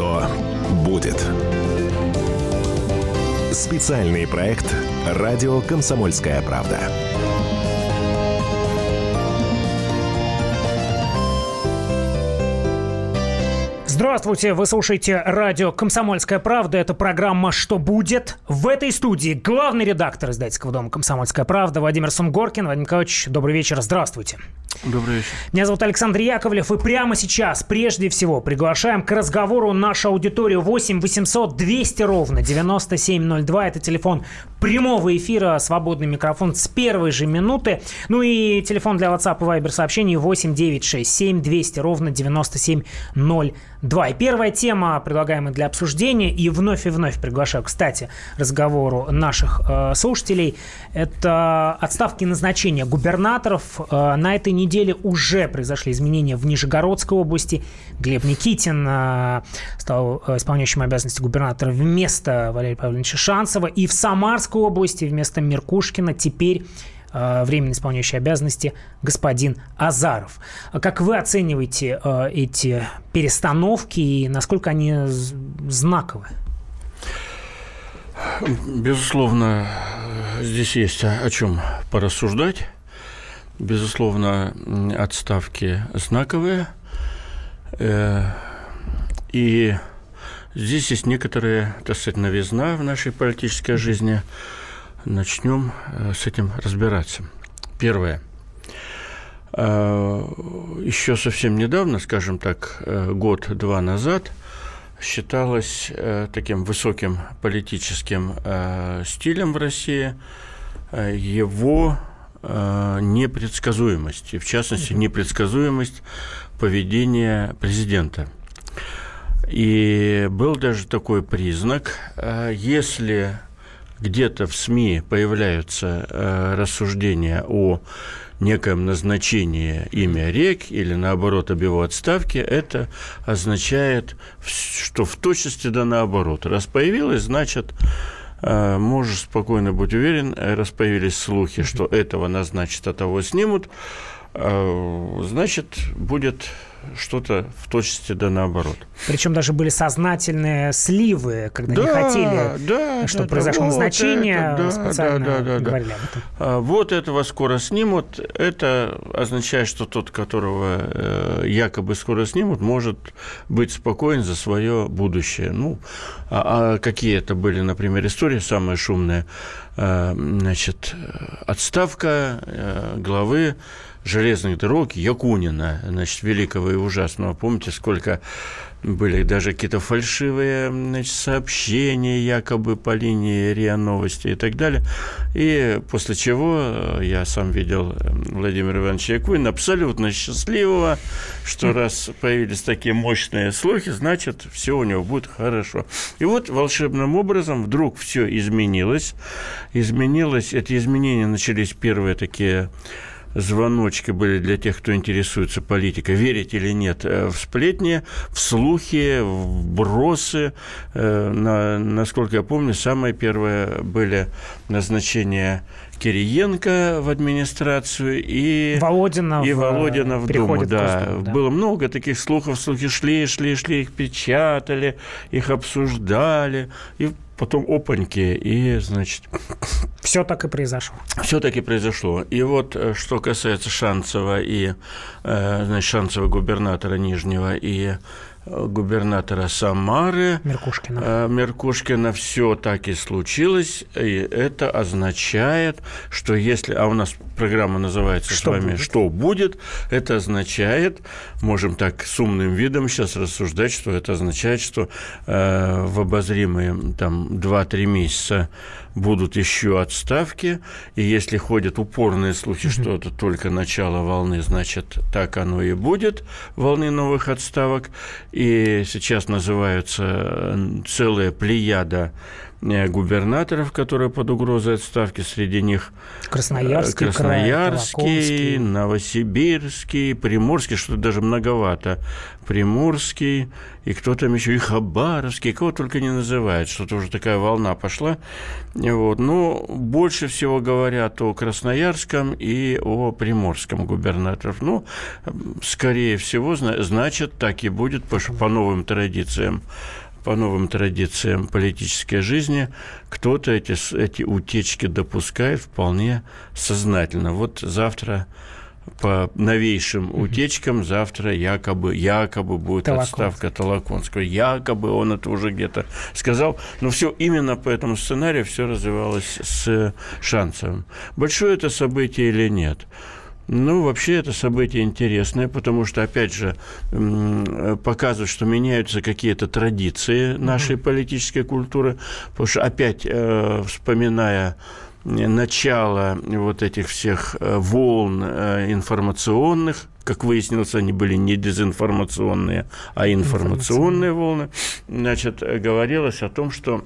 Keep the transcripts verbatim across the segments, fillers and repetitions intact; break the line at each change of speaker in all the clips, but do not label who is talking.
что будет. Специальный проект «Радио Комсомольская правда».
Здравствуйте, вы слушаете радио «Комсомольская правда». Это программа «Что будет?». В этой студии главный редактор издательского дома «Комсомольская правда» Владимир Сунгоркин. Владимир Николаевич, добрый вечер, здравствуйте.
Добрый вечер.
Меня зовут Александр Яковлев, и прямо сейчас, прежде всего, приглашаем к разговору нашу аудиторию. Восемь восемьсот двести ровно девяносто семь ноль два. Это телефон прямого эфира, свободный микрофон с первой же минуты. Ну и телефон для WhatsApp и Viber сообщений восемь девятьсот шестьдесят семь двести ровно девяносто семь ноль два. И первая тема, предлагаемая для обсуждения, и вновь и вновь приглашаю, кстати, разговору наших э, слушателей, это отставки и назначения губернаторов. Э, на этой неделе уже произошли изменения в Нижегородской области. Глеб Никитин э, стал исполняющим обязанности губернатора вместо Валерия Павловича Шанцева. И в Самарской области вместо Меркушкина теперь временно исполняющий обязанности господин Азаров. Как вы оцениваете э, эти перестановки и насколько они знаковы?
Безусловно, здесь есть о чем порассуждать. Безусловно, отставки знаковые. Э, и здесь есть некоторая, так сказать, новизна в нашей политической жизни. Начнем с этим разбираться. Первое. Еще совсем недавно, скажем так, год-два назад, считалось таким высоким политическим стилем в России его непредсказуемость, и в частности непредсказуемость поведения президента. И был даже такой признак, если где-то в СМИ появляются э, рассуждения о некоем назначении имя рек или, наоборот, об его отставке, это означает, что в точности да наоборот. Раз появилось, значит, э, можешь спокойно быть уверен, раз появились слухи, что этого назначат, а того снимут, э, значит, будет что-то в точности да наоборот.
Причем даже были сознательные сливы, когда да, не хотели,
да,
чтобы
да,
произошло
да,
назначение,
вот это,
специально
да, да, да,
говорили
да.
об этом.
А, вот этого скоро снимут. Это означает, что тот, которого э, якобы скоро снимут, может быть спокоен за свое будущее. Ну, а, а какие это были, например, истории самые шумные? Э, значит, отставка э, главы железных дорог Якунина, значит, великого и ужасного. Помните, сколько были даже какие-то фальшивые, значит, сообщения якобы по линии РИА Новости и так далее. И после чего я сам видел Владимира Ивановича Якунина абсолютно счастливого, что раз появились такие мощные слухи, значит, все у него будет хорошо. И вот волшебным образом вдруг все изменилось. Изменилось, эти изменения начались первые такие звоночки были для тех, кто интересуется политикой, верить или нет в сплетни, в слухи, в бросы. На, насколько я помню, самые первые были назначения Кириенко в администрацию и
Володина,
и
в,
Володина в Думу. Да.
Госдуму, да.
Было много таких слухов, слухи шли, шли, шли, их печатали, их обсуждали, и потом опаньки, и, значит...
Все так и произошло.
Все так и произошло. И вот, что касается Шанцева и, значит, Шанцева губернатора Нижнего и губернатора Самары
Меркушкина.
Меркушкина, все так и случилось, и это означает, что если, а у нас программа называется
что
с вами
будет?
«Что будет?», это означает, можем так с умным видом сейчас рассуждать, что это означает, что э, в обозримые там два-три месяца будут еще отставки, и если ходят упорные слухи, mm-hmm. что это только начало волны, значит, так оно и будет, волны новых отставок. И сейчас называются целая плеяда губернаторов, которые под угрозой отставки, среди них
Красноярский,
Красноярский, край, Новосибирский, Приморский, что-то даже многовато, Приморский, и кто там еще, и Хабаровский, кого только не называют, что-то уже такая волна пошла. Вот. Но больше всего говорят о Красноярском и о Приморском губернаторах. Ну, скорее всего, значит, так и будет, потому что по новым традициям по новым традициям политической жизни кто-то эти, эти утечки допускает вполне сознательно. Вот завтра по новейшим утечкам завтра якобы, якобы будет Толоконский. Отставка Толоконского. Якобы он это уже где-то сказал. Но все именно по этому сценарию все развивалось с Шанцевым. Большое это событие или нет? Ну, вообще, это событие интересное, потому что, опять же, показывает, что меняются какие-то традиции нашей mm-hmm. политической культуры, потому что, опять, э, вспоминая начало вот этих всех волн информационных, как выяснилось, они были не дезинформационные, а информационные волны, значит, говорилось о том, что...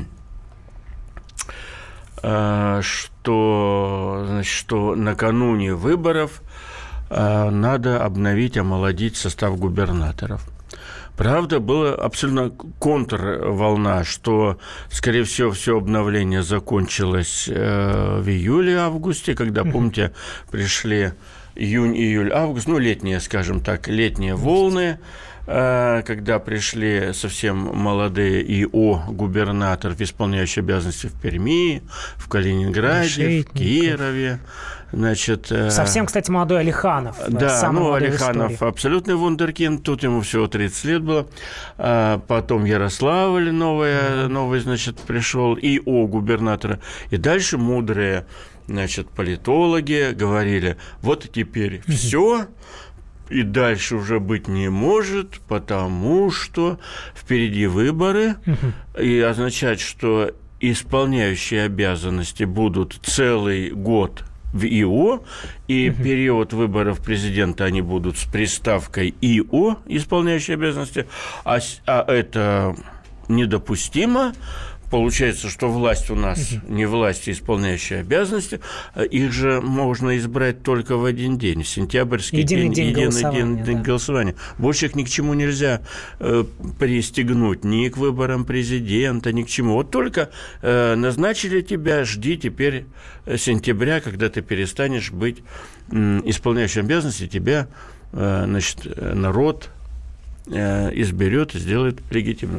что, значит, что накануне выборов э, надо обновить, омолодить состав губернаторов. Правда, была абсолютно контрволна, что, скорее всего, все обновление закончилось э, в июле-августе, когда, помните, пришли июнь, июль, август, ну, летние, скажем так, летние волны, когда пришли совсем молодые ИО губернаторов, исполняющие обязанности в Перми, в Калининграде, в Кирове. Значит,
совсем, кстати, молодой Алиханов.
Да, ну, Алиханов абсолютный вундеркинд, тут ему всего тридцать лет было. А потом Ярославль новый, новый, значит, пришел, ИО губернатора. И дальше мудрые, значит, политологи говорили, вот теперь все... И дальше уже быть не может, потому что впереди выборы, uh-huh. и означает, что исполняющие обязанности будут целый год в ИО, и uh-huh. период выборов президента они будут с приставкой ИО, исполняющие обязанности, а, а это недопустимо. Получается, что власть у нас uh-huh. не власть, а исполняющие обязанности. Их же можно избрать только в один день, в сентябрьский
единый день, день,
единый
голосования,
день, день
да.
голосования. Больше их ни к чему нельзя э, пристегнуть, ни к выборам президента, ни к чему. Вот только э, назначили тебя, жди теперь сентября, когда ты перестанешь быть э, исполняющим обязанности, тебя э, значит, народ э, изберет и сделает легитимным.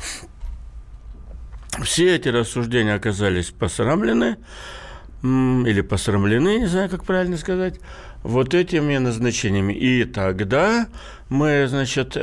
Все эти рассуждения оказались посрамлены, или посрамлены, не знаю, как правильно сказать, вот этими назначениями. И тогда мы, значит,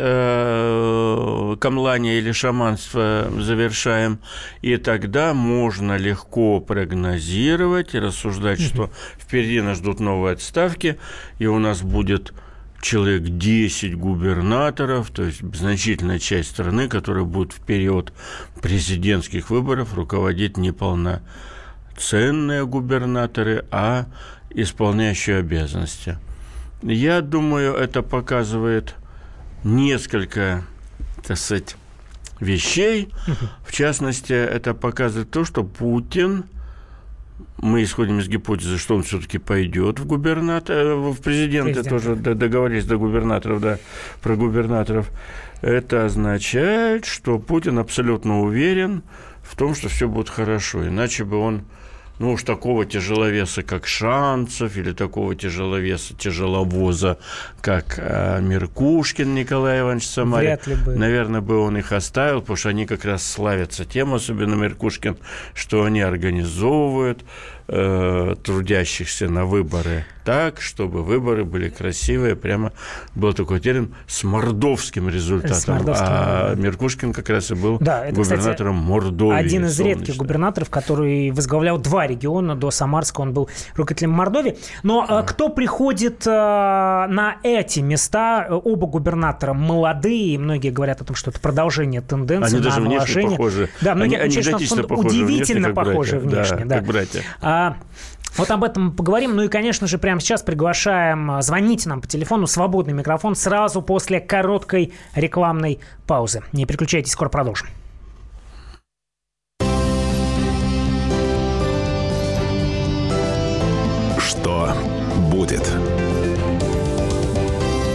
камлание или шаманство завершаем, и тогда можно легко прогнозировать и рассуждать, что впереди нас ждут новые отставки, и у нас будет... человек десять губернаторов, то есть значительная часть страны, которая будет в период президентских выборов руководить не полноценные губернаторы, а исполняющие обязанности. Я думаю, это показывает несколько, так сказать, вещей. В частности, это показывает то, что Путин... Мы исходим из гипотезы, что он все-таки пойдет в губернатор, в президенты, Президент. Тоже договорились до губернаторов, да, про губернаторов. Это означает, что Путин абсолютно уверен в том, что все будет хорошо. Иначе бы он, ну уж такого тяжеловеса, как Шанцев, или такого тяжеловеса, тяжеловоза, как э, Меркушкин Николай Иванович Самарин, бы. Наверное, бы он их оставил, потому что они как раз славятся тем, особенно Меркушкин, что они организовывают э, трудящихся на выборы так, чтобы выборы были красивые, прямо был такой термин, с мордовским результатом. С мордовским, а да. Меркушкин как раз и был да, это, губернатором, кстати, Мордовии.
Один из редких губернаторов, который возглавлял два региона, до Самарска он был руководителем Мордовии. Но да. кто приходит на эти места, оба губернатора молодые, многие говорят о том, что это продолжение тенденции
они
на
даже
омоложение.
Похожи.
Да, многие
они
отмечают, что
похожи
удивительно
внешне,
похожи
братья.
внешне.
Да,
да.
как братья.
А, вот об этом поговорим. Ну и, конечно же, прямо сейчас приглашаем, звоните нам по телефону, свободный микрофон, сразу после короткой рекламной паузы. Не переключайтесь, скоро продолжим.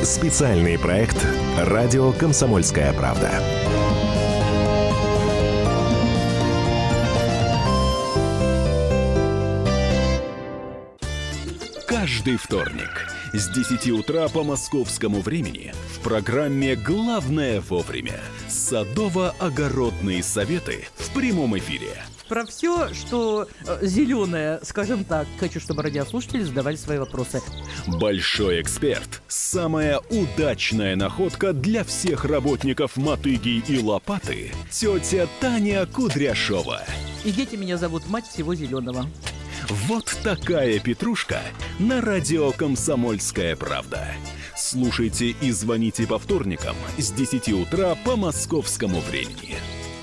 Специальный проект «Радио Комсомольская правда».
Каждый вторник с десяти утра по московскому времени в программе «Главное вовремя» садово-огородные советы в прямом эфире.
Про все, что э, зеленое, скажем так, хочу, чтобы радиослушатели задавали свои вопросы.
Большой эксперт. Самая удачная находка для всех работников мотыги и лопаты. Тетя Таня Кудряшова.
И дети меня зовут мать всего зеленого.
Вот такая петрушка на радио «Комсомольская правда». Слушайте и звоните по вторникам с десяти утра по московскому времени.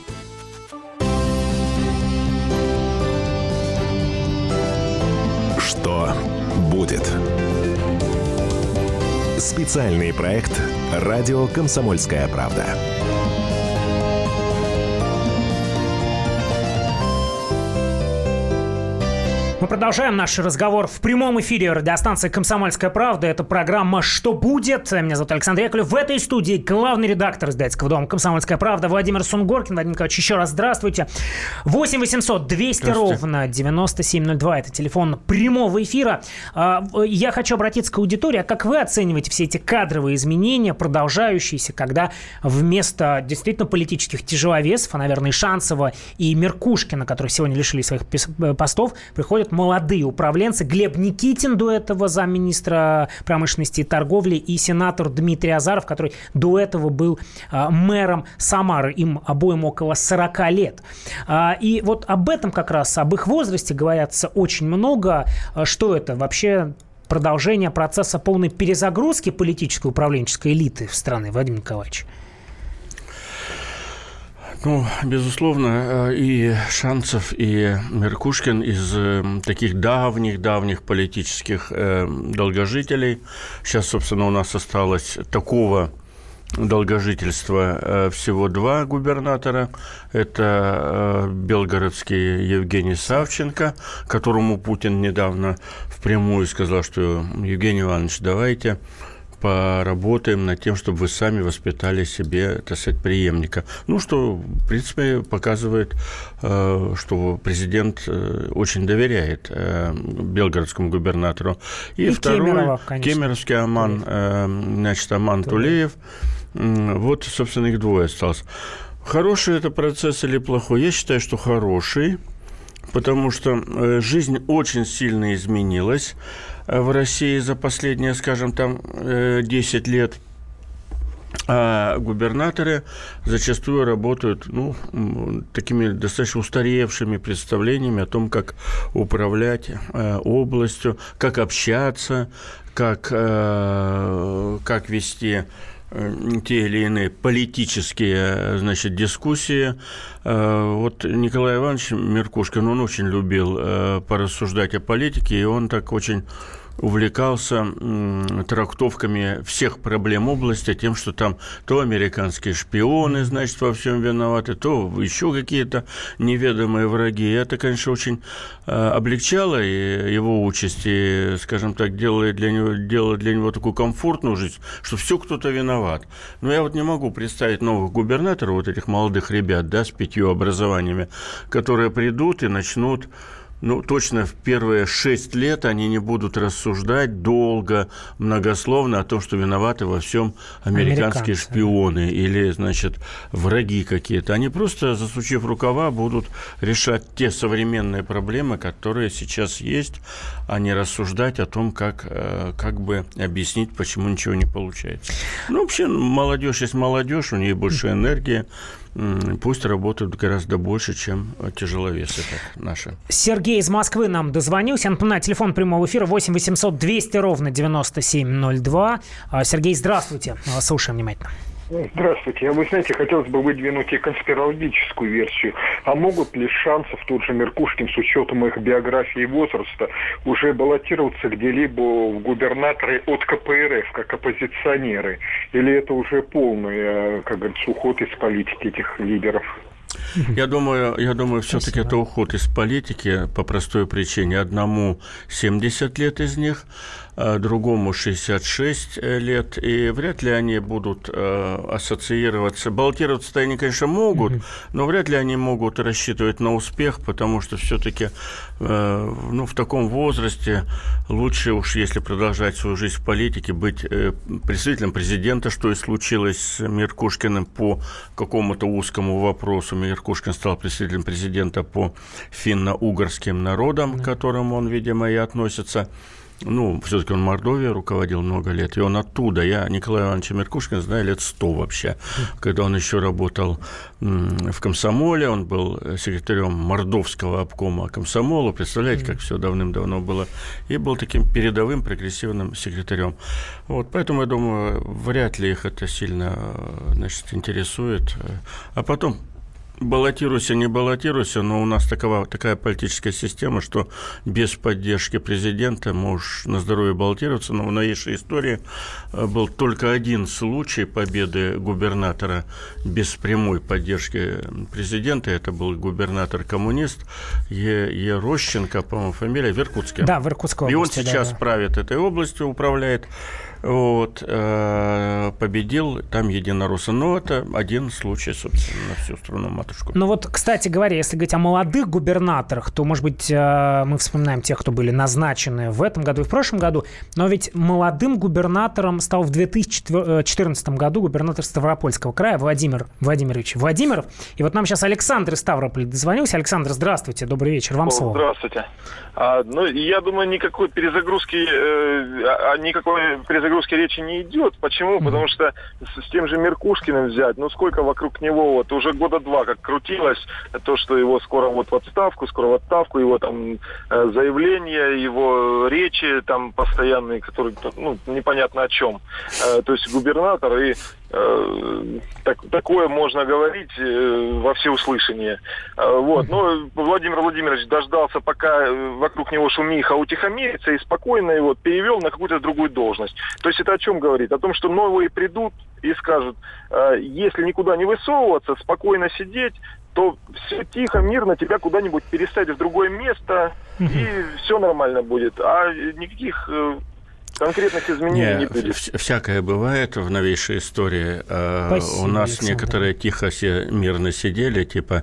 Что будет? Специальный проект «Радио Комсомольская правда».
Мы продолжаем наш разговор в прямом эфире радиостанции «Комсомольская правда». Это программа «Что будет?». Меня зовут Александр Яковлев. В этой студии главный редактор издательского дома «Комсомольская правда» Владимир Сунгоркин. Владимир Николаевич, еще раз здравствуйте. восемь восемьсот двести ровно девяносто семь ноль два. Это телефон прямого эфира. Я хочу обратиться к аудитории. А как вы оцениваете все эти кадровые изменения, продолжающиеся, когда вместо действительно политических тяжеловесов, а, наверное, и Шанцева, и Меркушкина, которые сегодня лишили своих постов, приходят молодые управленцы. Глеб Никитин, до этого замминистра промышленности и торговли, и сенатор Дмитрий Азаров, который до этого был а, мэром Самары. Им обоим около сорока лет. А, и вот об этом как раз, об их возрасте говорится очень много. А, что это вообще? Продолжение процесса полной перезагрузки политической управленческой элиты в стране, Владимир Николаевич?
Ну, безусловно, и Шанцев, и Меркушкин из таких давних-давних политических долгожителей. Сейчас, собственно, у нас осталось такого долгожительства всего два губернатора. Это белгородский Евгений Савченко, которому Путин недавно впрямую сказал, что Евгений Иванович, давайте поработаем над тем, чтобы вы сами воспитали себе, так сказать, преемника. Ну, что, в принципе, показывает, что президент очень доверяет белгородскому губернатору. И, и второй, Кемерово, кемеровский Аман, значит, Аман Тулеев. Вот, собственно, их двое осталось. Хороший это процесс или плохой? Я считаю, что хороший, потому что жизнь очень сильно изменилась в России за последние, скажем, там, десять лет. А губернаторы зачастую работают, ну, такими достаточно устаревшими представлениями о том, как управлять э, областью, как общаться, как, э, как вести э, те или иные политические, значит, дискуссии. Э, вот Николай Иванович Меркушкин, он очень любил э, порассуждать о политике, и он так очень увлекался м, трактовками всех проблем области, тем, что там то американские шпионы, значит, во всем виноваты, то еще какие-то неведомые враги. И это, конечно, очень э, облегчало и его участь, и, скажем так, делало для него, делало для него такую комфортную жизнь, что все кто-то виноват. Но я вот не могу представить новых губернаторов, вот этих молодых ребят, да, с пятью образованиями, которые придут и начнут. Ну, точно в первые шесть лет они не будут рассуждать долго, многословно о том, что виноваты во всем американские Американцы. шпионы или, значит, враги какие-то. Они просто, засучив рукава, будут решать те современные проблемы, которые сейчас есть, а не рассуждать о том, как, как бы объяснить, почему ничего не получается. Ну, вообще, молодежь есть молодежь, у нее больше энергии. Пусть работают гораздо больше, чем тяжеловесы так, наши.
Сергей из Москвы нам дозвонился. Я напоминаю, телефон прямого эфира восемь восемьсот двести ровно девяносто семь ноль два. Сергей, здравствуйте. Слушаем внимательно.
Здравствуйте. Вы знаете, хотелось бы выдвинуть и конспирологическую версию. А могут ли Шанцев, тот же Меркушкин, с учетом их биографии и возраста, уже баллотироваться где-либо в губернаторы от ка пэ эр эф, как оппозиционеры? Или это уже полный, как говорится, уход из политики этих лидеров?
Я думаю, я думаю, все-таки это уход из политики по простой причине. Одному семьдесят лет из них, другому шестьдесят шесть лет, и вряд ли они будут ассоциироваться. Баллотироваться-то они, конечно, могут, mm-hmm. но вряд ли они могут рассчитывать на успех, потому что все-таки ну, в таком возрасте лучше уж, если продолжать свою жизнь в политике, быть представителем президента, что и случилось с Меркушкиным по какому-то узкому вопросу. Меркушкин стал представителем президента по финно-угорским народам, к которым он, видимо, и относится. Ну, все-таки он в Мордовии руководил много лет, и он оттуда. Я Николая Ивановича Меркушкина знаю лет сто вообще, когда он еще работал в комсомоле, он был секретарем мордовского обкома комсомола, представляете, как все давным-давно было, и был таким передовым прогрессивным секретарем. Вот, поэтому, я думаю, вряд ли их это сильно, значит, интересует. А потом... Баллотируйся, не баллотируйся, но у нас такова, такая политическая система, что без поддержки президента можешь на здоровье баллотироваться. Но в новейшей истории был только один случай победы губернатора без прямой поддержки президента. Это был губернатор-коммунист Е. Ерощенко, по-моему, фамилия, в Иркутске.
Да, в Иркутской области.
И он сейчас
да, да.
правит этой областью, управляет. Вот, э, победил там единоросса. Но это один случай, собственно, на всю страну-матушку.
Ну вот, кстати говоря, если говорить о молодых губернаторах, то, может быть, э, мы вспоминаем тех, кто были назначены в этом году и в прошлом году, но ведь молодым губернатором стал в две тысячи четырнадцатом году губернатор Ставропольского края Владимир Владимирович Владимиров. И вот нам сейчас Александр из Ставрополя дозвонился. Александр, здравствуйте, добрый вечер, вам
О,
слово.
Здравствуйте. А, ну, я думаю, никакой перезагрузки, э, никакой перезагрузки речи не идет. Почему? Mm-hmm. Потому что с, с тем же Меркушкиным взять, ну сколько вокруг него, вот уже года два как крутилось то, что его скоро вот в отставку, скоро в отставку, его там э, заявления, его речи там постоянные, которые, ну, непонятно о чем. Э, то есть губернатор и Так, такое можно говорить э, во всеуслышание. Э, вот. Но Владимир Владимирович дождался, пока вокруг него шумиха утихомирится, и спокойно его перевел на какую-то другую должность. То есть это о чем говорит? О том, что новые придут и скажут, э, если никуда не высовываться, спокойно сидеть, то все тихо, мирно тебя куда-нибудь переставить в другое место, и все нормально будет. А никаких... Э, конкретных изменений не, не будет.
Всякое бывает в новейшей истории. Спасибо, у нас Александр. Некоторые тихо все мирно сидели, типа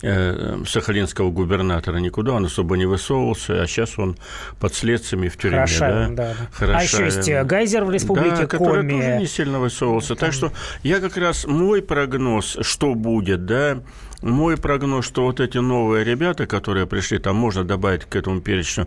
э, сахалинского губернатора, никуда он особо не высовывался, а сейчас он под следствием и в тюрьме.
Хорошавин, да? Да, да. А еще есть Гайзер в республике
да, который
Коми.
тоже не сильно высовывался. Так что я как раз, мой прогноз, что будет, да, мой прогноз, что вот эти новые ребята, которые пришли, там можно добавить к этому перечню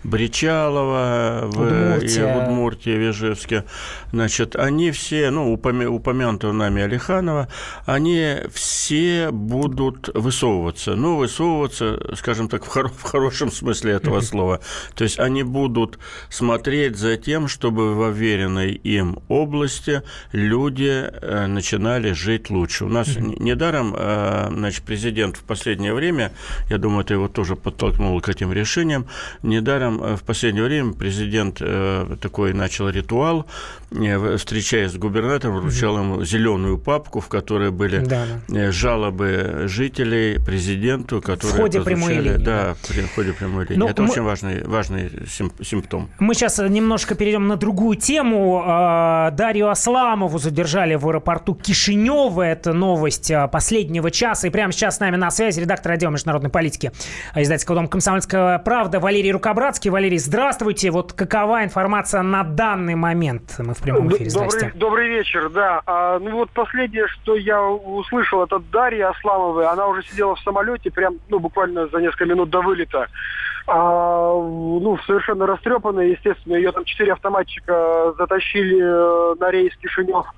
Бричалова, в Удмуртии, в Ижевске, значит, они все, ну, упомянутого нами Алиханова, они все будут высовываться. Ну, высовываться, скажем так, в, хоро- в хорошем смысле этого слова. То есть они будут смотреть за тем, чтобы в уверенной им области люди начинали жить лучше. У нас недаром, значит, президент в последнее время, я думаю, это его тоже подтолкнуло к этим решениям, недаром в последнее время президент э, такой начал ритуал, э, встречаясь с губернатором, вручал ему зеленую папку, в которой были да, да. жалобы жителей президенту, которые
в ходе прямой линии.
Да, в ходе прямой линии. Ну, это мы... очень важный, важный симптом.
Мы сейчас немножко перейдем на другую тему. Дарью Асламову задержали в аэропорту Кишинева. Это новость последнего часа. И прямо сейчас с нами на связи редактор отдела международной политики издательского дома «Комсомольская правда» Валерий Рукобратский. Валерий, здравствуйте. Вот какова информация на данный момент? Мы в прямом эфире.
Добрый, добрый вечер, да. А, ну вот последнее, что я услышал, это Дарья Асламовой. Она уже сидела в самолете, прям, ну, буквально за несколько минут до вылета. А, ну, совершенно растрепанная, естественно. Ее там четыре автоматчика затащили на рейс Кишинев.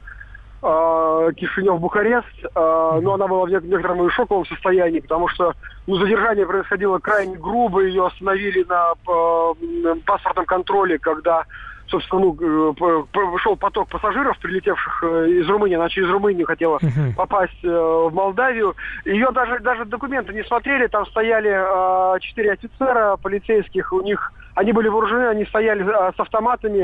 Кишинев-Бухарест, но она была в некотором шоковом состоянии, потому что ну, задержание происходило крайне грубо, ее остановили на паспортном контроле, когда, собственно, ну, шел поток пассажиров, прилетевших из Румынии, она через Румынию хотела uh-huh. попасть в Молдавию. Ее даже, даже документы не смотрели, там стояли четыре офицера полицейских, у них, они были вооружены, они стояли с автоматами,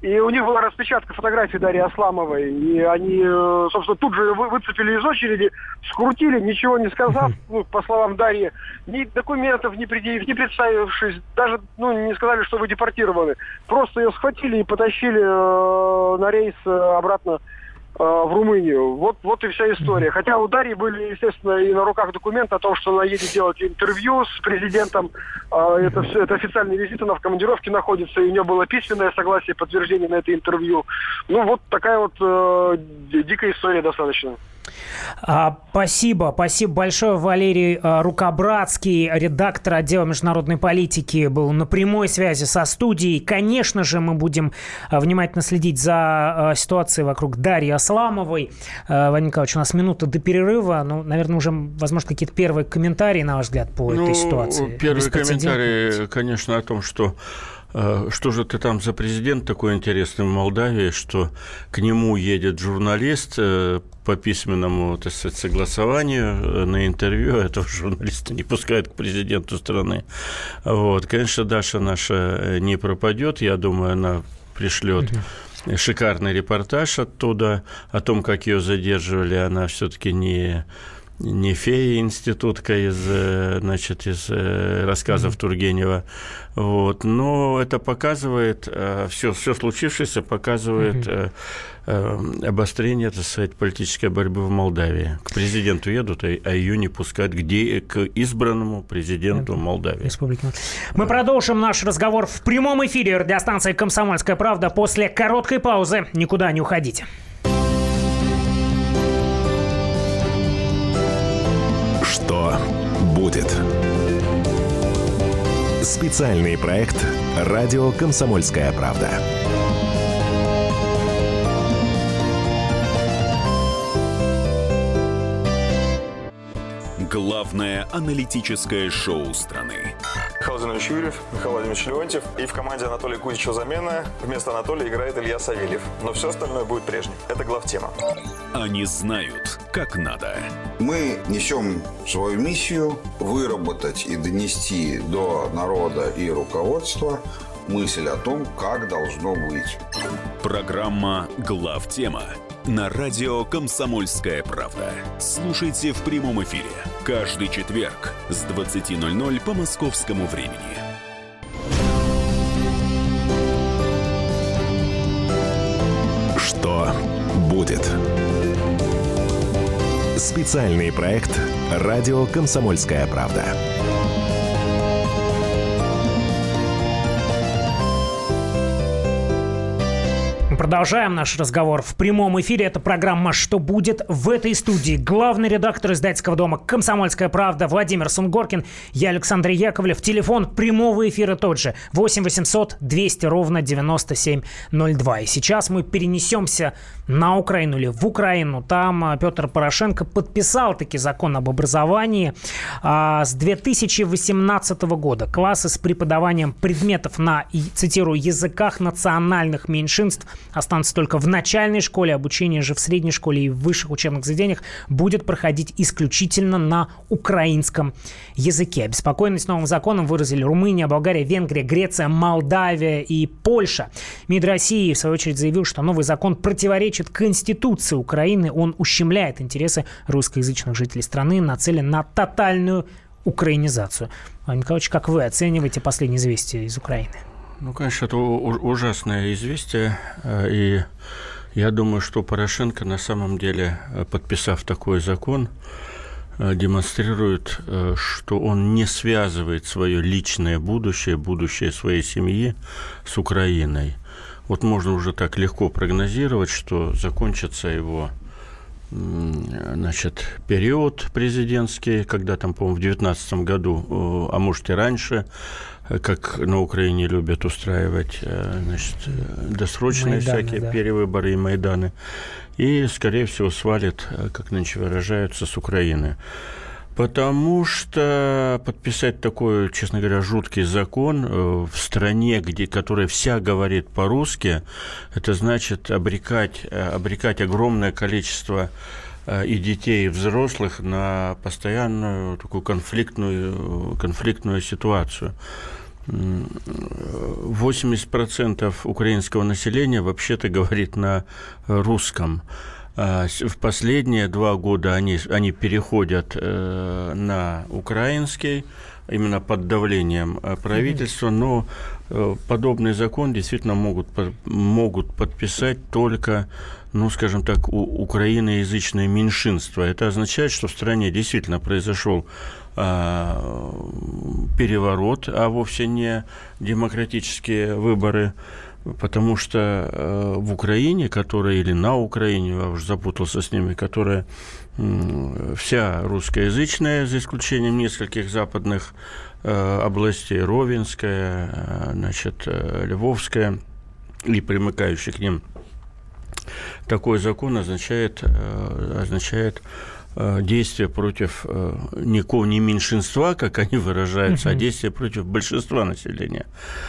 И у них была распечатка фотографии Дарьи Асламовой. И они, собственно, тут же вы, выцепили из очереди, скрутили, ничего не сказав, ну, по словам Дарьи, ни документов не предъявив, не представившись, даже ну, не сказали, что вы депортированы. Просто ее схватили и потащили э, на рейс э, обратно в Румынию. Вот, вот и вся история. Хотя у Дарьи были, естественно, и на руках документы о том, что она едет делать интервью с президентом. Это все, это официальный визит, она в командировке находится, и у нее было письменное согласие, подтверждение на это интервью. Ну, вот такая вот э, дикая история достаточно.
А, спасибо, спасибо большое. Валерий а, Рукобратский, редактор отдела международной политики, был на прямой связи со студией. Конечно же, мы будем а, внимательно следить за а, ситуацией вокруг Дарьи Асламовой. А, Владимир Николаевич, у нас минута до перерыва. Ну, наверное, уже, возможно, какие-то первые комментарии, на ваш взгляд, по ну, этой ситуации.
Первый комментарий, конечно, о том, что что же ты там за президент такой интересный в Молдавии, что к нему едет журналист по письменному, так сказать, согласованию на интервью, этого журналиста не пускают к президенту страны. Вот. Конечно, Даша наша не пропадет, я думаю, она пришлет шикарный репортаж оттуда о том, как ее задерживали. Она все-таки не... не фея институтка из, значит, из рассказов mm-hmm. Тургенева. Вот. Но это показывает, все, все случившееся показывает mm-hmm. обострение, так сказать, политической борьбы в Молдавии. К президенту едут, а ее не пускают где, к избранному президенту mm-hmm. Молдавии.
Республики. Мы да. продолжим наш разговор в прямом эфире радиостанции «Комсомольская правда» после короткой паузы. Никуда не уходите.
Что будет? Специальный проект «Радио Комсомольская правда».
Главное аналитическое шоу страны.
Михаил Владимирович Юрьев, Михаил Владимирович Леонтьев. И в команде Анатолия Кузичева замена. Вместо Анатолия играет Илья Савельев. Но все остальное будет прежним. Это главтема.
Они знают, как надо.
Мы несем свою миссию выработать и донести до народа и руководства мысль о том, как должно быть.
Программа «Главтема» на радио «Комсомольская правда». Слушайте в прямом эфире каждый четверг с двадцати ноль-ноль по московскому времени.
Что будет? Специальный проект «Радио Комсомольская правда».
Продолжаем наш разговор в прямом эфире. Это программа «Что будет?» В этой студии главный редактор издательского дома «Комсомольская правда» Владимир Сунгоркин, я Александр Яковлев. Телефон прямого эфира тот же восемь восемьсот двести ровно девяносто семь ноль два. И сейчас мы перенесемся на Украину или в Украину. Там Петр Порошенко подписал таки закон об образовании. А с две тысячи восемнадцатого года классы с преподаванием предметов на, цитирую, языках национальных меньшинств останутся только в начальной школе. Обучение же в средней школе и в высших учебных заведениях будет проходить исключительно на украинском языке. Обеспокоенность новым законом выразили Румыния, Болгария, Венгрия, Греция, Молдавия и Польша. МИД России, в свою очередь, заявил, что новый закон противоречит Конституции Украины. Он ущемляет интересы русскоязычных жителей страны, нацелен на тотальную украинизацию. Владимир Николаевич, как вы оцениваете последние известия из Украины?
Ну, конечно, это ужасное известие, и я думаю, что Порошенко на самом деле, подписав такой закон, демонстрирует, что он не связывает свое личное будущее, будущее своей семьи с Украиной. Вот можно уже так легко прогнозировать, что закончится его, значит, период президентский, когда там, по-моему, в две тысячи девятнадцатом году, а может и раньше, как на Украине любят устраивать, значит, досрочные Майданы, всякие да. перевыборы и Майданы, и, скорее всего, свалит, как нынче выражаются, с Украины. Потому что подписать такой, честно говоря, жуткий закон в стране, где, которая вся говорит по-русски, это значит обрекать, обрекать огромное количество и детей, и взрослых на постоянную такую конфликтную, конфликтную ситуацию. восемьдесят процентов украинского населения вообще-то говорит на русском. В последние два года они, они переходят на украинский, именно под давлением правительства, но подобный закон действительно могут, могут подписать только, ну, скажем так, у, украиноязычное меньшинство. Это означает, что в стране действительно произошел а, переворот, а вовсе не демократические выборы, потому что э, в Украине, которая, или на Украине, я уже запутался с ними, которая э, вся русскоязычная, за исключением нескольких западных э, областей, Ровенская, э, значит, э, Львовская и примыкающих к ним, такой закон означает, э, означает э, действие против э, никого, не меньшинства, как они выражаются, mm-hmm. а действие против большинства населения.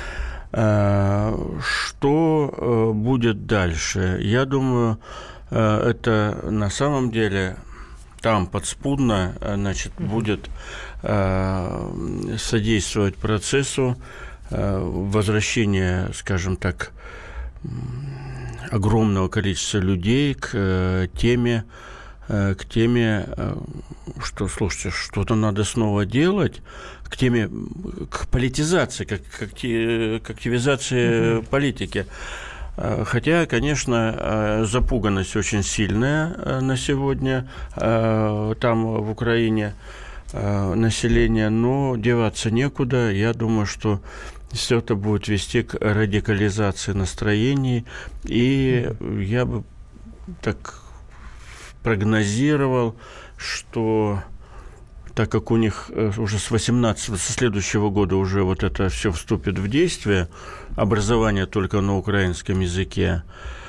Что будет дальше? Я думаю, это на самом деле там подспудно, значит, будет содействовать процессу возвращения, скажем так, огромного количества людей к теме, к теме, что, слушайте, что-то надо снова делать, к теме, к политизации, к, к, к активизации mm-hmm. политики. Хотя, конечно, запуганность очень сильная на сегодня там, в Украине, население, но деваться некуда. Я думаю, что все это будет вести к радикализации настроений, и mm-hmm. я бы так прогнозировал, что так как у них уже с восемнадцатого, со следующего года уже вот это все вступит в действие, образование только на украинском языке,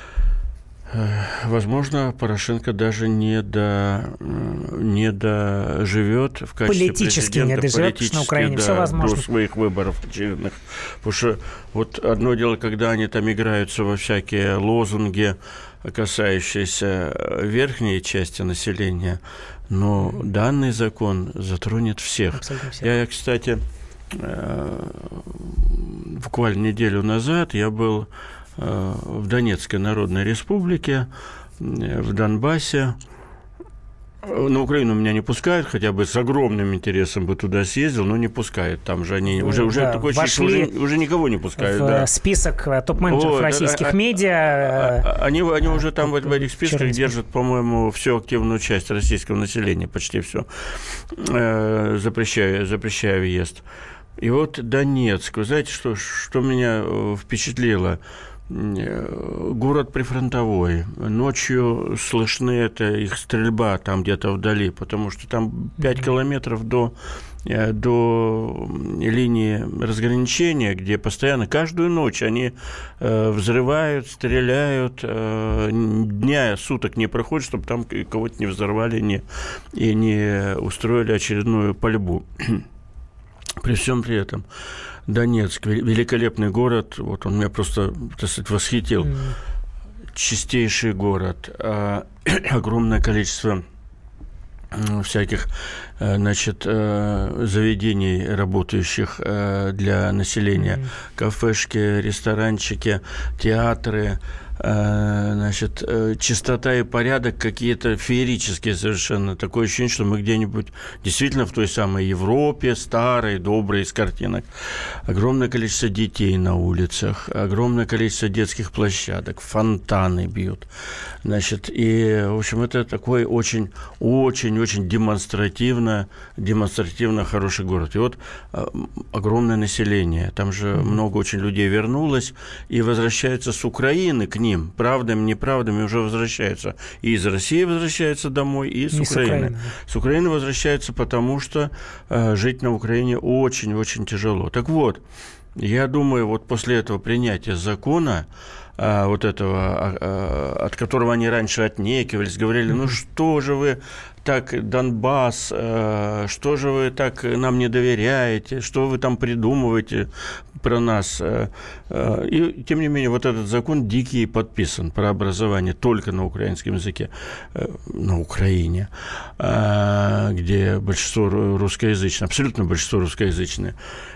возможно, Порошенко даже не, до, не доживет в качестве
политически
президента.
Не доживет, политически, на Украине да, все возможно.
До своих выборов очередных. Потому что вот одно дело, когда они там играются во всякие лозунги, касающиеся верхней части населения, но mm-hmm. данный закон затронет всех. всех. Я, кстати, буквально неделю назад я был в Донецкой Народной Республике, в Донбассе. На Украину меня не пускают, хотя бы с огромным интересом бы туда съездил, но не пускают. Там же они уже, уже, да, такое чувство, уже, уже никого не пускают. В да.
список топ-менеджеров вот, российских а, медиа.
А, они, они уже там в, в этих списках держат, по-моему, всю активную часть российского населения, почти все, запрещая, запрещая въезд. И вот Донецк, вы знаете, что, что меня впечатлило? Город прифронтовой. Ночью слышны это их стрельба там где-то вдали, потому что там пять километров до, до линии разграничения, где постоянно, каждую ночь они э, взрывают, стреляют, э, дня, суток не проходит, чтобы там кого-то не взорвали не, и не устроили очередную пальбу. При всем при этом Донецк, великолепный город, вот он меня просто, так сказать, восхитил. Mm. Чистейший город, огромное количество всяких, значит, заведений, работающих для населения, mm. кафешки, ресторанчики, театры, значит, чистота и порядок какие-то феерические совершенно. Такое ощущение, что мы где-нибудь действительно в той самой Европе, старой, доброй, из картинок. Огромное количество детей на улицах, огромное количество детских площадок, фонтаны бьют. Значит, и, в общем, это такой очень-очень-очень демонстративно, демонстративно хороший город. И вот огромное население. Там же mm-hmm. много очень людей вернулось и возвращаются с Украины к ним, правдами, неправдами уже возвращаются. И из России возвращаются домой, и с и Украины. С Украины. С Украины возвращаются, потому что э, жить на Украине очень-очень тяжело. Так вот, я думаю, вот после этого принятия закона, э, вот этого, э, от которого они раньше отнекивались, говорили, ну что же вы так, Донбасс, э, что же вы так нам не доверяете, что вы там придумываете про нас. Э, э, и, тем не менее, вот этот закон дикий подписан про образование только на украинском языке, э, на Украине, э, где большинство русскоязычное, абсолютно большинство русскоязычное.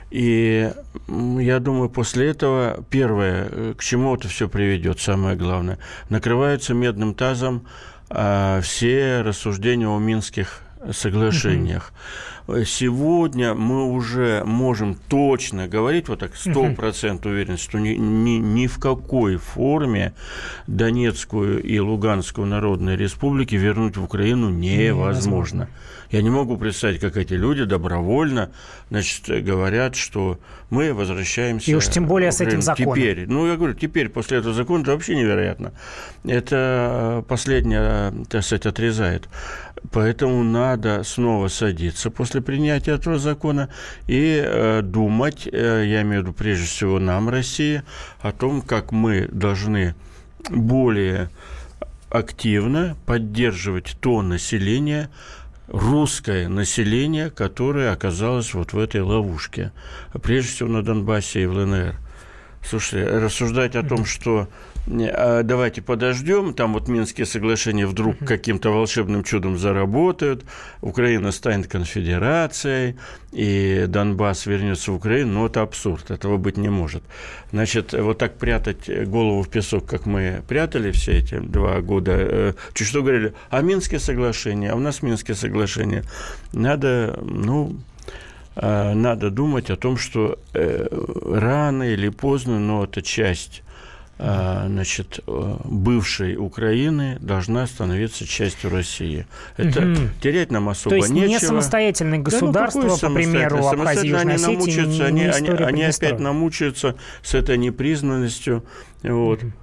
И я думаю, после этого, первое, к чему это все приведет, самое главное, накрываются медным тазом а, все рассуждения о Минских соглашениях. Uh-huh. Сегодня мы уже можем точно говорить, вот так сто процентов uh-huh. уверен, что ни, ни, ни в какой форме Донецкую и Луганскую народные республики вернуть в Украину невозможно. невозможно. Я не могу представить, как эти люди добровольно, значит, говорят, что мы возвращаемся.
И уж тем более с этим законом.
Теперь, ну, я говорю, теперь после этого закона это вообще невероятно. Это последнее, так сказать, отрезает. Поэтому надо снова садиться после принятия этого закона и э, думать, э, я имею в виду прежде всего нам, России, о том, как мы должны более активно поддерживать то население, русское население, которое оказалось вот в этой ловушке, прежде всего на Донбассе и в ЛНР. Слушайте, рассуждать о том, что давайте подождем, там вот Минские соглашения вдруг каким-то волшебным чудом заработают, Украина станет конфедерацией, и Донбасс вернется в Украину, но это абсурд, этого быть не может. Значит, вот так прятать голову в песок, как мы прятали все эти два года, чуть что говорили, а Минские соглашения, а у нас Минские соглашения, надо, ну... надо думать о том, что рано или поздно, но эта часть, значит, бывшей Украины должна становиться частью России. Это угу. терять нам особо нечего. То есть
не самостоятельное государство, да, ну, по примеру, Абхазии, Южной Осетии, не,
они,
не
они, они опять намучаются с этой непризнанностью. Вот. Угу.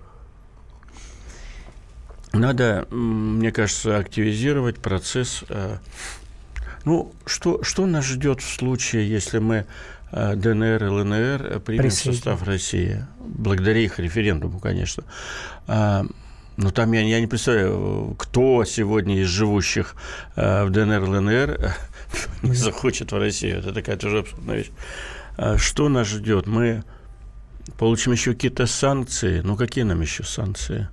Надо, мне кажется, активизировать процесс. Ну, что, что нас ждет в случае, если мы ДНР и ЛНР примем в состав России? Благодаря их референдуму, конечно. Но там я, я не представляю, кто сегодня из живущих в ДНР и ЛНР не захочет в Россию. Это такая тоже абсурдная вещь. Что нас ждет? Мы получим еще какие-то санкции. Ну, какие нам еще санкции?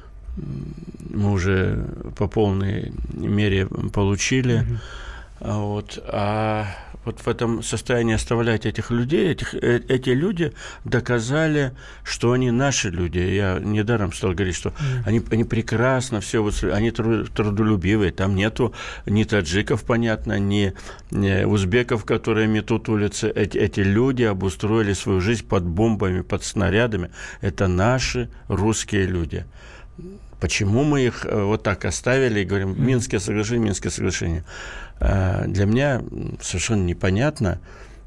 Мы уже по полной мере получили. Вот. А вот в этом состоянии оставлять этих людей, этих, эти люди доказали, что они наши люди. Я недаром стал говорить, что mm. они, они прекрасно все, они трудолюбивые, там нету ни таджиков, понятно, ни, ни узбеков, которые метут улицы. Эти, эти люди обустроили свою жизнь под бомбами, под снарядами. Это наши русские люди. Почему мы их вот так оставили и говорим, Минские соглашения, Минские соглашения? Для меня совершенно непонятно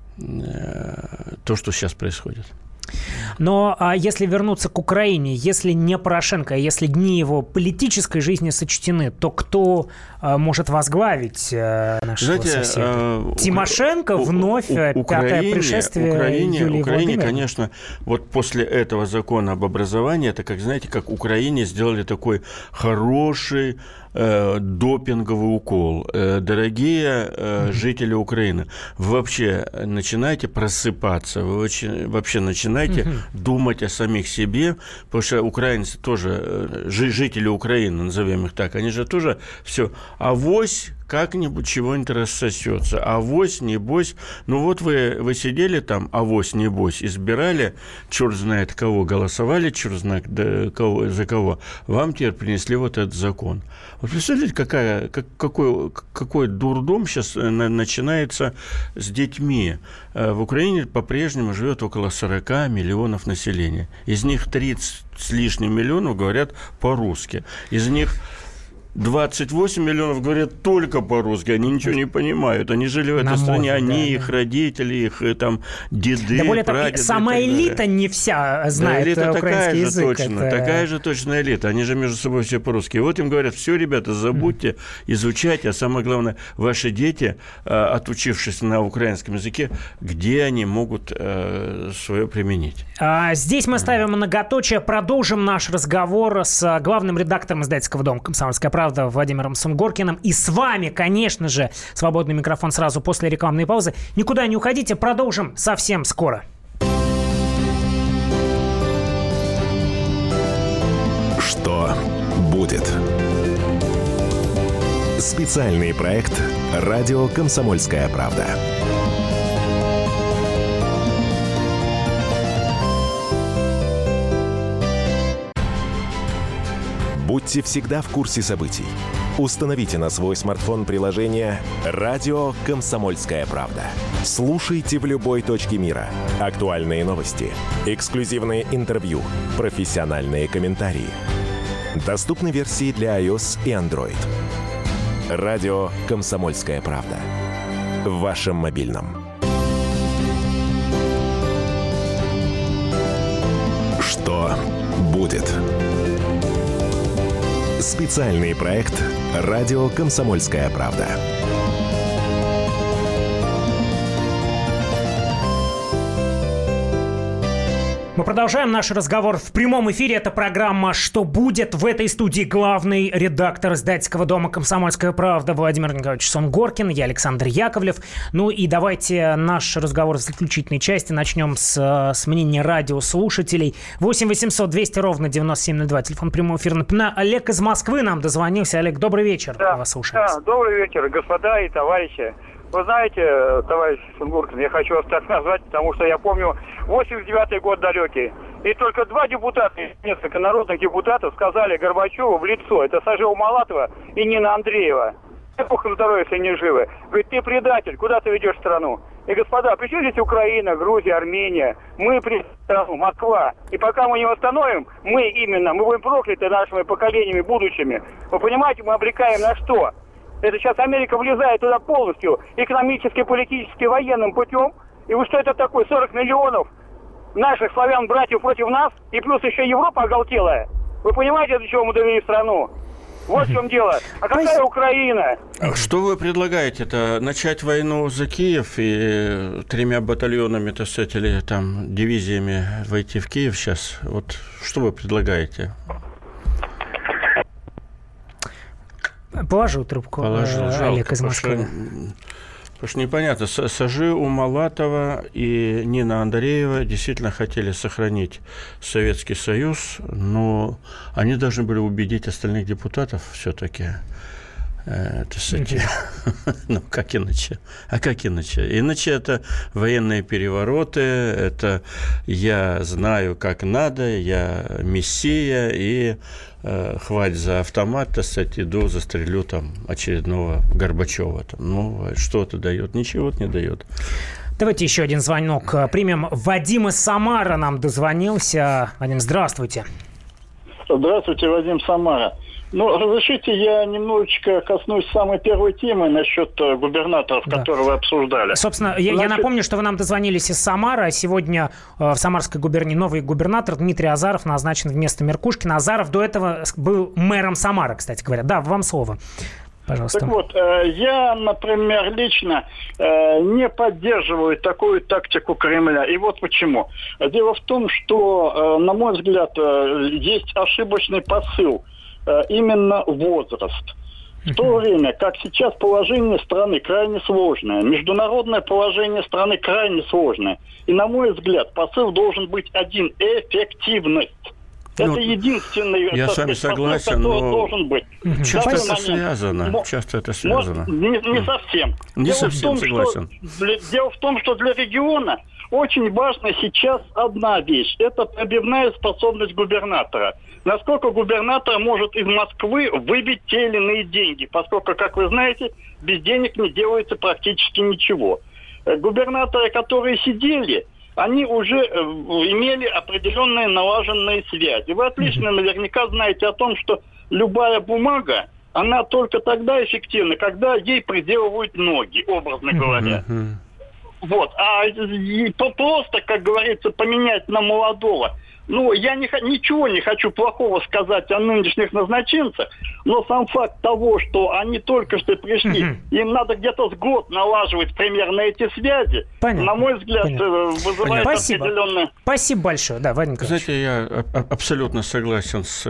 то, что сейчас происходит.
Но а если вернуться к Украине, если не Порошенко, если дни его политической жизни сочтены, то кто а, может возглавить а, нашего Знаете, соседа? А, Тимошенко у, вновь у, у, пятое Украине,
пришествие Украине,
Юлии
Украине, конечно, вот после этого закона об образовании, это, как знаете, как Украине сделали такой хороший э, допинговый укол. Э, дорогие э, mm-hmm. жители Украины, вы вообще начинаете просыпаться, вы вообще, вообще начинаете mm-hmm. думать о самих себе, потому что украинцы тоже, жители Украины, назовем их так, они же тоже все, авось как-нибудь чего-нибудь рассосется, авось, небось, ну вот вы, вы сидели там, авось, небось, избирали, черт знает кого, голосовали, черт знает да, кого, за кого, вам теперь принесли вот этот закон. Вот представляете, какая, как, какой, какой дурдом сейчас начинается с детьми. В Украине по-прежнему живет около сорок миллионов населения. Из них тридцать с лишним миллионов говорят по-русски. Из них двадцать восемь миллионов говорят только по-русски, они ничего не понимают. Они жили в этой На стране, мозг, они, да, их да. родители, их там деды,
да, более
прадеды.
Того, сама элита не вся знает да, элита украинский такая язык.
Же точно,
это...
такая же точно элита. Они же между собой все по-русски. И вот им говорят, все, ребята, забудьте, mm. изучайте, а самое главное, ваши дети, отучившись на украинском языке, где они могут свое применить.
А, здесь мы ставим многоточие, продолжим наш разговор с главным редактором издательского дома «Комсомольская правда» Владимиром Сунгоркиным. И с вами, конечно же, свободный микрофон сразу после рекламной паузы. Никуда не уходите, продолжим совсем скоро.
Что будет? Специальный проект «Радио Комсомольская правда». Будьте всегда в курсе событий. Установите на свой смартфон приложение «Радио Комсомольская правда». Слушайте в любой точке мира. Актуальные новости, эксклюзивные интервью, профессиональные комментарии. Доступны версии для iOS и Android. «Радио Комсомольская правда». В вашем мобильном. Что будет? Специальный проект «Радио Комсомольская правда».
Мы продолжаем наш разговор в прямом эфире. Это программа «Что будет?». В этой студии главный редактор издательского дома «Комсомольская правда» Владимир Николаевич Сунгоркин, я Александр Яковлев. Ну и давайте наш разговор в заключительной части начнем с, с мнения радиослушателей. восемь восемьсот двести ровно девяносто семь ноль два, телефон прямого эфира. Напоминаю, Олег из Москвы нам дозвонился. Олег, добрый вечер.
Да,
вас слушаем.
Да, добрый вечер, господа и товарищи. Вы знаете, товарищ Сунгоркин, я хочу вас так назвать, потому что я помню восемьдесят девятый год далекий. И только два депутата, несколько народных депутатов сказали Горбачеву в лицо. Это Сажева Малатова и Нина Андреева. Бог им здоровья, если не живы. Говорит, ты предатель, куда ты ведешь страну? И, господа, при чем здесь Украина, Грузия, Армения? Мы предатель страну, Москва. И пока мы не восстановим, мы именно, мы будем прокляты нашими поколениями будущими. Вы понимаете, мы обрекаем на что? Это сейчас Америка влезает туда полностью, экономически, политически, военным путем. И вы что это такое? сорок миллионов наших славян-братьев против нас, и плюс еще Европа оголтелая. Вы понимаете, до чего мы довели страну? Вот в чем дело. А какая Украина?
Что вы предлагаете? Это начать войну за Киев и тремя батальонами, так сказать, или там дивизиями войти в Киев сейчас? Вот что вы предлагаете?
Положил трубку.
Положил, жалко,
Олег из Москвы.
Потому что, потому что непонятно. Сажева Малатова и Нина Андреева действительно хотели сохранить Советский Союз, но они должны были убедить остальных депутатов все-таки. Это, кстати, ну как иначе? А как иначе? Иначе это военные перевороты, это я знаю, как надо, я мессия, и э, хватит за автомат, так сказать, иду застрелю там очередного Горбачева. Там. Ну, что это дает? Ничего это не дает.
Давайте еще один звонок примем. Вадим из Самары нам дозвонился. Вадим, здравствуйте.
Здравствуйте, Вадим, Самара. Ну, разрешите, я немножечко коснусь самой первой темы насчет губернаторов, да. которые вы обсуждали.
Собственно, я, Значит... я напомню, что вы нам дозвонились из Самары. Сегодня э, в Самарской губернии новый губернатор Дмитрий Азаров назначен вместо Меркушкина. Азаров до этого был мэром Самары, кстати говоря. Да, вам слово. Пожалуйста.
Так вот, я, например, лично не поддерживаю такую тактику Кремля. И вот почему. Дело в том, что, на мой взгляд, есть ошибочный посыл. Именно возраст. В то время, как сейчас положение страны крайне сложное, международное положение страны крайне сложное. И, на мой взгляд, посыл должен быть один – эффективность.
Ну,
это единственный
я с вами согласен, но
должен быть.
Часто
это
момент. связано.
Но,
часто это связано.
Не, не совсем.
Не
дело
совсем
в том,
согласен.
Что, для, дело в том, что для региона очень важна сейчас одна вещь. Это пробивная способность губернатора. Насколько губернатор может из Москвы выбить те или иные деньги. Поскольку, как вы знаете, без денег не делается практически ничего. Губернаторы, которые сидели, они уже э, имели определенные налаженные связи. Вы отлично наверняка знаете о том, что любая бумага, она только тогда эффективна, когда ей приделывают ноги, образно говоря. Вот. А и, то просто, как говорится, поменять на молодого. Ну, я не, ничего не хочу плохого сказать о нынешних назначенцах, но сам факт того, что они только что пришли, uh-huh. им надо где-то с год налаживать примерно эти связи, Понятно. на мой взгляд, Понятно. вызывает
Спасибо.
определенное...
Спасибо большое. Да, Вадим Николаевич.
Знаете, я абсолютно согласен с,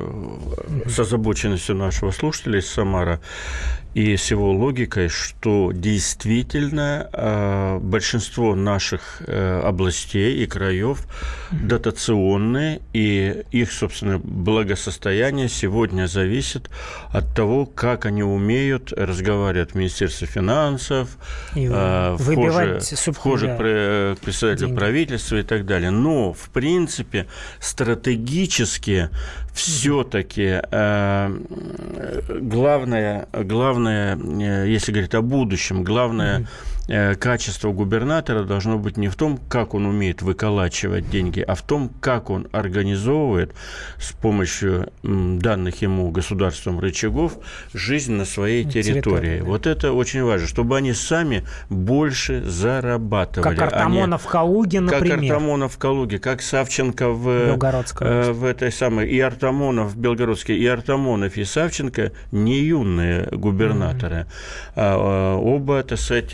с озабоченностью нашего слушателя из Самары и с его логикой, что действительно э, большинство наших э, областей и краев дотационные, и их, собственно, благосостояние сегодня зависит зависит от того, как они умеют разговаривать в Министерстве финансов,
и
э,
выбивать
вхожи, вхожи к председателю правительства и так далее. Но, в принципе, стратегически все-таки э, главное, главное, если говорить о будущем, главное mm-hmm. качество губернатора должно быть не в том, как он умеет выколачивать деньги, а в том, как он организовывает с помощью данных ему государством рычагов жизнь на своей территории. территории. Вот это очень важно, чтобы они сами больше зарабатывали.
Как Артамонов в Калуге, например.
Как Артамонов в Калуге, как Савченко в, э, в этой самой... И Артамонов в Белгородске, и Артамонов, и Савченко не юные губернаторы. Mm-hmm. А, оба, так сказать,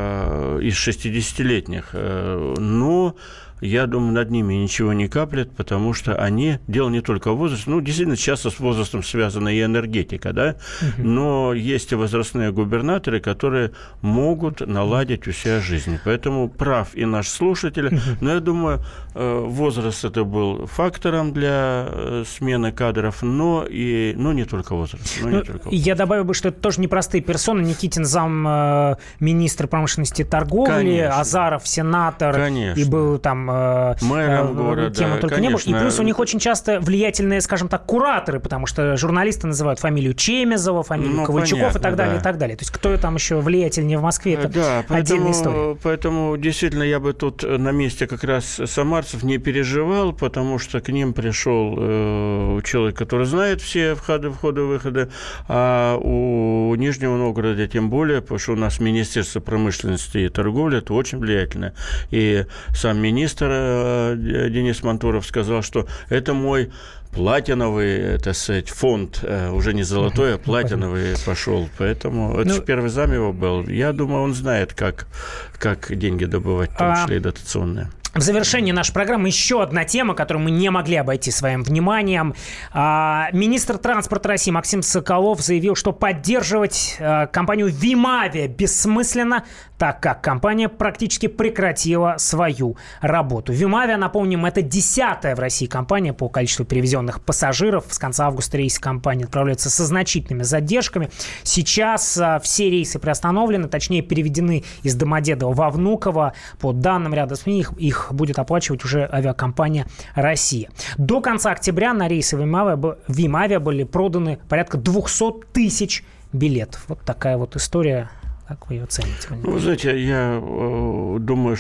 из шестидесятилетних. Но... я думаю, над ними ничего не каплет, потому что они, дело не только в возрасте, ну, действительно, часто с возрастом связана и энергетика, да, угу. но есть и возрастные губернаторы, которые могут наладить у себя жизнь. Поэтому прав и наш слушатель, угу. но я думаю, возраст это был фактором для смены кадров, но и, ну, не только возраст. Но
ну,
не только возраст.
Я добавил бы, что это тоже непростые персоны. Никитин зам министр промышленности и торговли, конечно. Азаров сенатор, конечно. И был там
мэром города,
кем он только
конечно.
Не был. И плюс у них очень часто влиятельные, скажем так, кураторы, потому что журналисты называют фамилию Чемезова, фамилию ну, Ковальчуков понятно, и так далее, да. и так далее. То есть кто там еще влиятельнее в Москве, это
да, поэтому,
отдельная история.
Поэтому действительно я бы тут на месте как раз самарцев не переживал, потому что к ним пришел э, человек, который знает все входы, входы, выходы, а у Нижнего Новгорода тем более, потому что у нас Министерство промышленности и торговли, это очень влиятельно. И сам министр Денис Мантуров сказал, что это мой платиновый, так сказать, фонд, уже не золотой, а платиновый пошел. Поэтому это ну, же первый зам его был. Я думаю, он знает, как, как деньги добывать, в том числе и дотационные.
В завершении нашей программы еще одна тема, которую мы не могли обойти своим вниманием. Министр транспорта России Максим Соколов заявил, что поддерживать компанию Вимавиа бессмысленно, так как компания практически прекратила свою работу. Вимавиа, напомним, это десятая в России компания по количеству перевезенных пассажиров. С конца августа рейсы компании отправляются со значительными задержками. Сейчас все рейсы приостановлены, точнее переведены из Домодедово во Внуково. По данным ряда СМИ, их, их будет оплачивать уже авиакомпания «Россия». До конца октября на рейсы Вимавиа были проданы порядка двести тысяч билетов. Вот такая вот история. Как вы ее оцените?
Вы знаете, я э, думаю,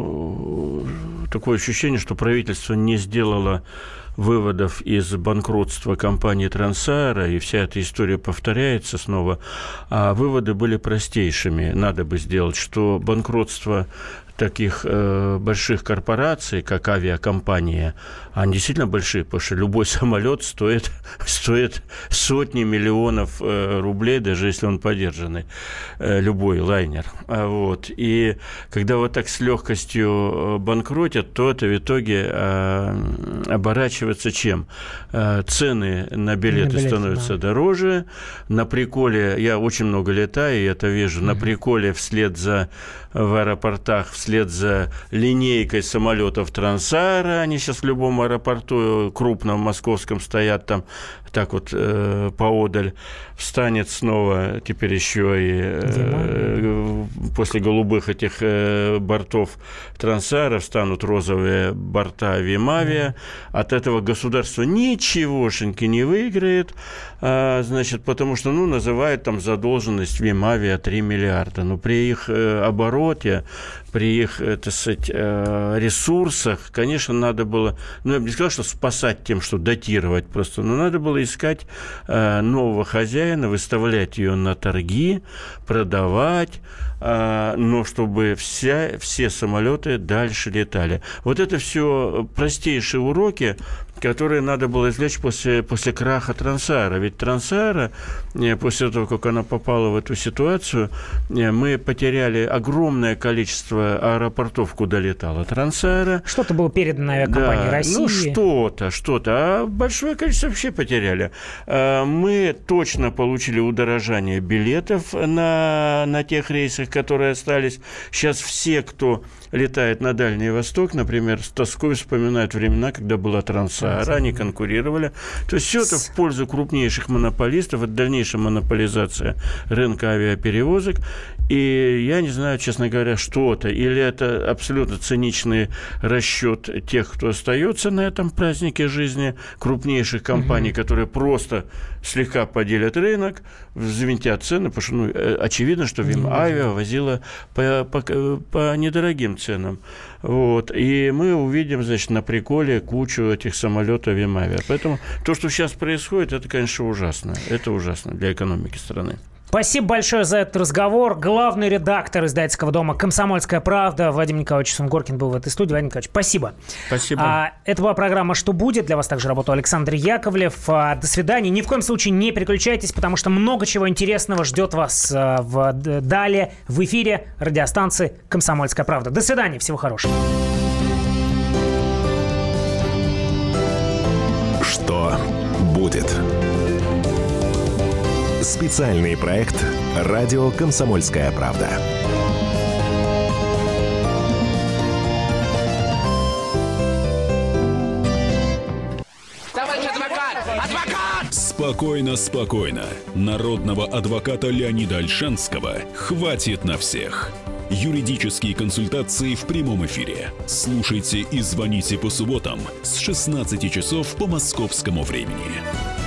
что такое ощущение, что правительство не сделало выводов из банкротства компании Трансаэро, и вся эта история повторяется снова, а выводы были простейшими. Надо бы сделать, что банкротство таких э, больших корпораций, как авиакомпания, они действительно большие, потому что любой самолет стоит, стоит сотни миллионов э, рублей, даже если он подержанный, э, любой лайнер. Вот. И когда вот так с легкостью банкротят, то это в итоге э, оборачивается чем? Э, цены на билеты, на билеты становятся да. дороже. На приколе, я очень много летаю, и это вижу, mm-hmm. на приколе вслед за в аэропортах, вслед за линейкой самолетов Трансаэро, они сейчас в любом аэропорту крупном московском стоят там, так вот э, поодаль, встанет снова теперь еще и э, после голубых этих э, бортов Трансаэро встанут розовые борта Вимавиа. От этого государство ничегошеньки не выиграет, а, значит, потому что, ну, называют там задолженность Вимавиа три миллиарда. Но при их э, обороте, при их, так сказать, э, ресурсах, конечно, надо было, ну, я бы не сказал, что спасать тем, что датировать просто, но надо было искать э, нового хозяина, выставлять ее на торги, продавать, э, но чтобы вся, все самолеты дальше летали. Вот это все простейшие уроки, которые надо было извлечь после, после краха Трансаэро. Ведь Трансаэро, после того, как она попала в эту ситуацию, мы потеряли огромное количество аэропортов, куда летала Трансаэро.
Что-то было передано авиакомпании
да,
России.
Ну, что-то, что-то. А большое количество вообще потеряли. Мы точно получили удорожание билетов на, на тех рейсах, которые остались. Сейчас все, кто летает на Дальний Восток, например, с тоской вспоминают времена, когда была Трансаэро. Сахара, они конкурировали. То есть все это в пользу крупнейших монополистов, это дальнейшая монополизация рынка авиаперевозок. И я не знаю, честно говоря, что это. Или это абсолютно циничный расчет тех, кто остается на этом празднике жизни, крупнейших компаний, mm-hmm. которые просто слегка поделят рынок, взвинтят цены, потому что ну, очевидно, что Вимавиа возила по, по, по недорогим ценам. Вот. И мы увидим, значит, на приколе кучу этих самолетов Вимавиа. Поэтому то, что сейчас происходит, это, конечно, ужасно. Это ужасно для экономики страны.
Спасибо большое за этот разговор. Главный редактор издательского дома «Комсомольская правда» Вадим Николаевич Сунгоркин был в этой студии. Вадим Николаевич, спасибо.
Спасибо.
А, это была программа «Что будет?». Для вас также работал Александр Яковлев. А, до свидания. Ни в коем случае не переключайтесь, потому что много чего интересного ждет вас а, в, далее в эфире радиостанции «Комсомольская правда». До свидания. Всего хорошего.
Что будет? Специальный проект «Радио Комсомольская правда».
Товарищ адвокат! Адвокат!
Спокойно, спокойно. Народного адвоката Леонида Ольшанского хватит на всех. Юридические консультации в прямом эфире. Слушайте и звоните по субботам с шестнадцати часов по московскому времени.